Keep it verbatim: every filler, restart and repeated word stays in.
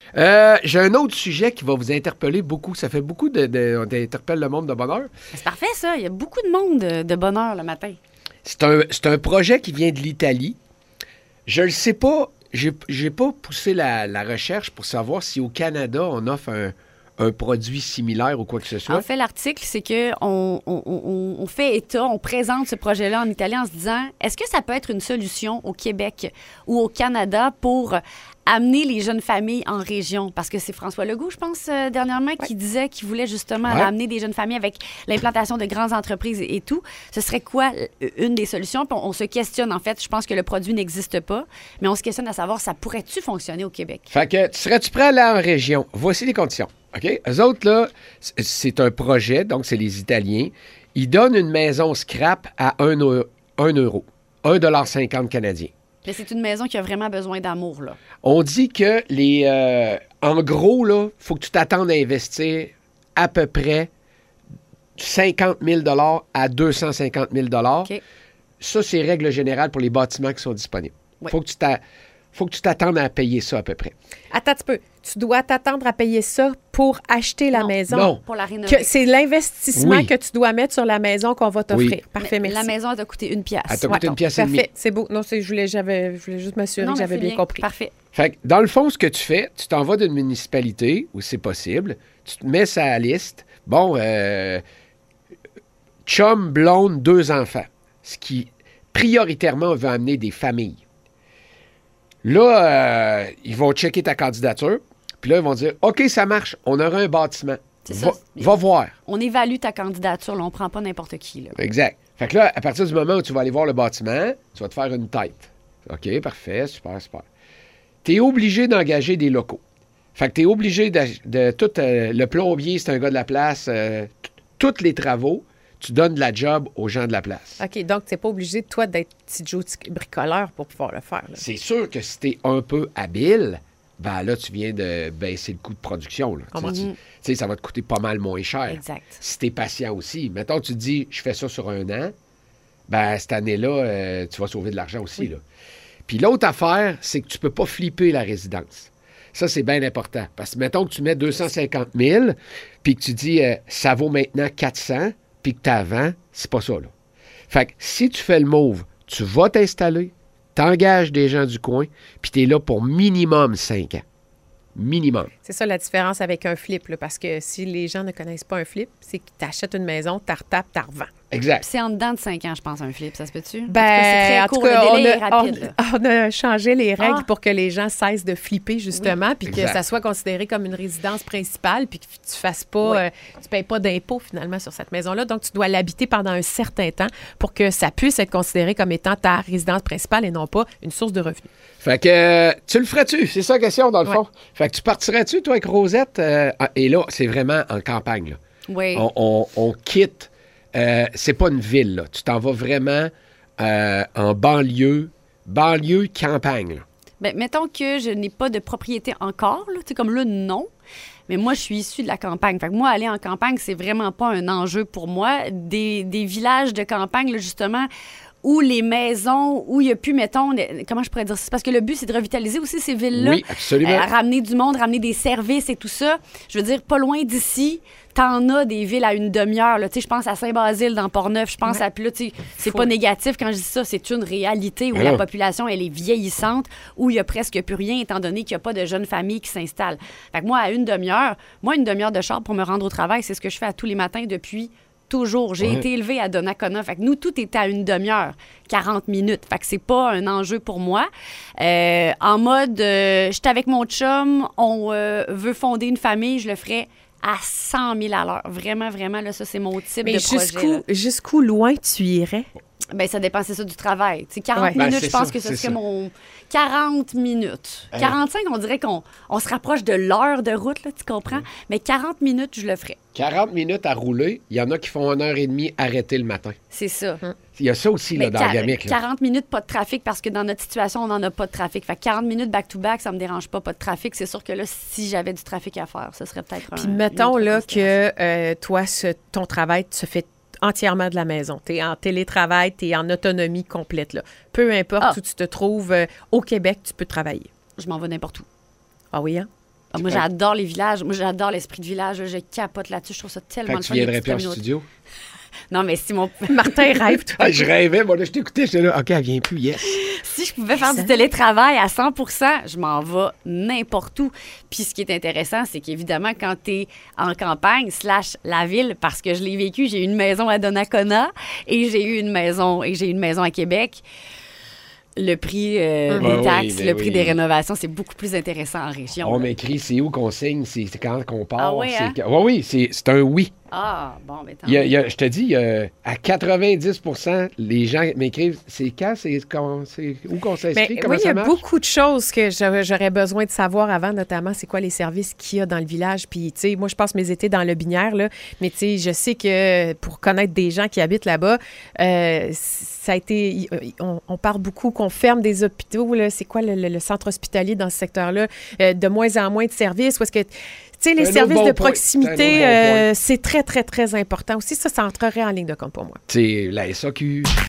Euh, j'ai un autre sujet qui va vous interpeller beaucoup. Ça fait beaucoup de, de, d'interpelle le monde de bonheur. C'est parfait, ça. Il y a beaucoup de monde de, de bonheur le matin. C'est un, c'est un projet qui vient de l'Italie. Je ne sais pas, j'ai, j'ai pas poussé la, la recherche pour savoir si au Canada, on offre un, un produit similaire ou quoi que ce soit. En fait, l'article, c'est qu'on on, on, on fait état, on présente ce projet-là en Italie en se disant, est-ce que ça peut être une solution au Québec ou au Canada pour amener les jeunes familles en région? Parce que c'est François Legault, je pense, euh, dernièrement, ouais. qui disait qu'il voulait justement ouais. amener des jeunes familles avec l'implantation de grandes entreprises et, et tout. Ce serait quoi une des solutions? Puis on, on se questionne, en fait. Je pense que le produit n'existe pas, mais on se questionne à savoir, ça pourrait-tu fonctionner au Québec? Fait que, serais-tu prêt à aller en région? Voici les conditions. OK? Eux autres, là, c'est un projet, donc c'est les Italiens. Ils donnent une maison scrap à un euro. un dollar cinquante canadien. Mais c'est une maison qui a vraiment besoin d'amour, là. On dit que les... Euh, en gros, là, il faut que tu t'attendes à investir à peu près cinquante mille dollars à deux cent cinquante mille dollars. Okay. Ça, c'est règle générale pour les bâtiments qui sont disponibles. Il oui. faut que tu t'a... faut que tu t'attendes à payer ça à peu près. Attends un petit peu. Tu dois t'attendre à payer ça pour acheter la non, maison. Non. Pour la rénover. Que c'est l'investissement oui. que tu dois mettre sur la maison qu'on va t'offrir. Oui. Parfait, Mais merci. La maison, elle t'a coûté une pièce. Elle t'a coûté ouais. une pièce et demie. Parfait, c'est beau. Non, c'est, je, voulais, j'avais, je voulais juste m'assurer non, que j'avais bien, bien compris. Parfait. Fait que dans le fond, ce que tu fais, tu t'en vas d'une municipalité où c'est possible, tu te mets ça à la liste. Bon, euh, chum, blonde, deux enfants. Ce qui, prioritairement, veut amener des familles. Là, euh, ils vont checker ta candidature. Puis là, ils vont dire, OK, ça marche, on aura un bâtiment. C'est va, ça. Va voir. On évalue ta candidature, là, on ne prend pas n'importe qui. Là. Exact. Fait que là, à partir du moment où tu vas aller voir le bâtiment, tu vas te faire une tête. OK, parfait, super, super. Tu es obligé d'engager des locaux. Fait que tu es obligé de, de tout... Euh, le plombier, c'est un gars de la place. Euh, tous les travaux, tu donnes de la job aux gens de la place. OK, donc tu n'es pas obligé, toi, d'être petit Joe bricoleur pour pouvoir le faire. Là. C'est sûr que si tu es un peu habile, ben là, tu viens de baisser le coût de production. Là. Mm-hmm. Tu sais, ça va te coûter pas mal moins cher. Exact. Si tu es patient aussi. Mettons, tu te dis, je fais ça sur un an, ben cette année-là, euh, tu vas sauver de l'argent aussi. Oui. Là. Puis l'autre affaire, c'est que tu peux pas flipper la résidence. Ça, c'est bien important. Parce que, mettons que tu mets deux cent cinquante mille, puis que tu dis, euh, ça vaut maintenant quatre cents, puis que tu as vingt, c'est pas ça, là. Fait que si tu fais le move, tu vas t'installer, t'engages des gens du coin, puis tu es là pour minimum cinq ans. Minimum. C'est ça la différence avec un flip, là, parce que si les gens ne connaissent pas un flip, c'est que tu achètes une maison, tu retapes, tu revends. Exact. Puis c'est en dedans de cinq ans, je pense, un flip, ça se peut-tu? Ben, en tout cas, c'est très court, le délai est rapide. On, on a changé les règles ah. pour que les gens cessent de flipper, justement, oui. puis que exact. ça soit considéré comme une résidence principale, puis que tu fasses pas, oui. euh, tu payes pas d'impôts, finalement, sur cette maison-là. Donc, tu dois l'habiter pendant un certain temps pour que ça puisse être considéré comme étant ta résidence principale et non pas une source de revenus. Fait que, euh, tu le ferais-tu? C'est ça la question, dans le ouais. fond. Fait que tu partirais-tu, toi, avec Rosette? Euh, et là, c'est vraiment en campagne, là. Oui. On, on, on quitte... Euh, c'est pas une ville, là. Tu t'en vas vraiment euh, en banlieue, banlieue, campagne, là. Bien, mettons que je n'ai pas de propriété encore, là. Tu sais, comme là, non. Mais moi, je suis issue de la campagne. Fait que moi, aller en campagne, c'est vraiment pas un enjeu pour moi. Des, des villages de campagne, là, justement... où les maisons, où il n'y a plus, mettons, comment je pourrais dire ça? C'est parce que le but, c'est de revitaliser aussi ces villes-là. Oui, absolument. Euh, ramener du monde, ramener des services et tout ça. Je veux dire, pas loin d'ici, t'en as des villes à une demi-heure. Là. Je pense à Saint-Basile, dans Portneuf. Je pense ouais. à... Puis là, c'est Faut... pas négatif quand je dis ça. C'est une réalité où Alors. la population, elle est vieillissante, où il n'y a presque plus rien, étant donné qu'il n'y a pas de jeunes familles qui s'installent. Fait que moi, à une demi-heure, moi, une demi-heure de char pour me rendre au travail, c'est ce que je fais à tous les matins depuis... Toujours. J'ai ouais. été élevée à Donnacona. Fait que nous, tout était à une demi-heure, quarante minutes. Fait que c'est pas un enjeu pour moi. Euh, en mode, euh, j'étais avec mon chum, on euh, veut fonder une famille, je le ferais à cent mille à l'heure. Vraiment, vraiment, là, ça, c'est mon type Mais de jusqu'où, projet. Mais jusqu'où loin tu irais? Bien, ça dépend, c'est ça, du travail. T'sais, quarante ouais. minutes, ben, je pense ça, que ce serait ça. mon... quarante minutes. Hey. quarante-cinq, on dirait qu'on on se rapproche de l'heure de route, là, tu comprends? Oui. Mais quarante minutes, je le ferais. quarante minutes à rouler, il y en a qui font une heure et demie arrêter le matin. C'est ça. Hum. Il y a ça aussi, là, dans car- le gamique. Là. quarante minutes, pas de trafic, parce que dans notre situation, on n'en a pas de trafic. Fait que quarante minutes back-to-back, ça me dérange pas, pas de trafic. C'est sûr que là, si j'avais du trafic à faire, ce serait peut-être Puis un... mettons, là, que euh, toi, ce, ton travail se fait entièrement de la maison. Tu es en télétravail, tu es en autonomie complète. Là. Peu importe ah. où tu te trouves euh, au Québec, tu peux travailler. Je m'en vais n'importe où. Ah oui, hein? Ah, moi, j'adore les villages. Moi, j'adore l'esprit de village. Je capote là-dessus. Je trouve ça tellement Fait le que tu fun, les viendrais petites plus en communautés. studio? Non, mais si mon... Martin rêve tout. Ah, je rêvais, moi, là, je t'écoutais, j'étais là, OK, elle vient plus, yes. Si je pouvais faire du télétravail à cent pour cent, je m'en vais n'importe où. Puis ce qui est intéressant, c'est qu'évidemment, quand tu es en campagne, slash la ville, parce que je l'ai vécu, j'ai eu une maison à Donnacona et j'ai eu une maison, et j'ai eu une maison à Québec. Le prix euh, Mm. des Ah taxes, oui, le ben prix oui. des rénovations, c'est beaucoup plus intéressant en région. On là. m'écrit, c'est où qu'on signe, c'est c'est quand qu'on part. Ah oui, c'est hein? que- Oui, oui, c'est c'est un oui. Ah, bon, ben tant Il y a- mieux. il y a- je te dis, il y a- à quatre-vingt-dix pour cent, les gens m'écrivent, c'est quand, c'est quand- c'est où qu'on s'inscrit, Mais comment oui, il y ça a marche? beaucoup de choses que j'aurais j'aurais besoin de savoir avant, notamment c'est quoi les services qu'il y a dans le village. Puis, tu sais, moi, je passe mes étés dans le Binière, là, mais tu sais, je sais que pour connaître des gens qui habitent là-bas, euh, ça a été. On, on parle beaucoup qu'on ferme des hôpitaux, là. C'est quoi le, le- le centre hospitalier dans ce secteur-là? Euh, de moins en moins de services. Où est-ce que. Tu sais, les Un autre services bon de point. proximité, C'est un autre bon euh, c'est très, très, très important aussi. Ça, ça entrerait en ligne de compte pour moi. C'est la S A Q.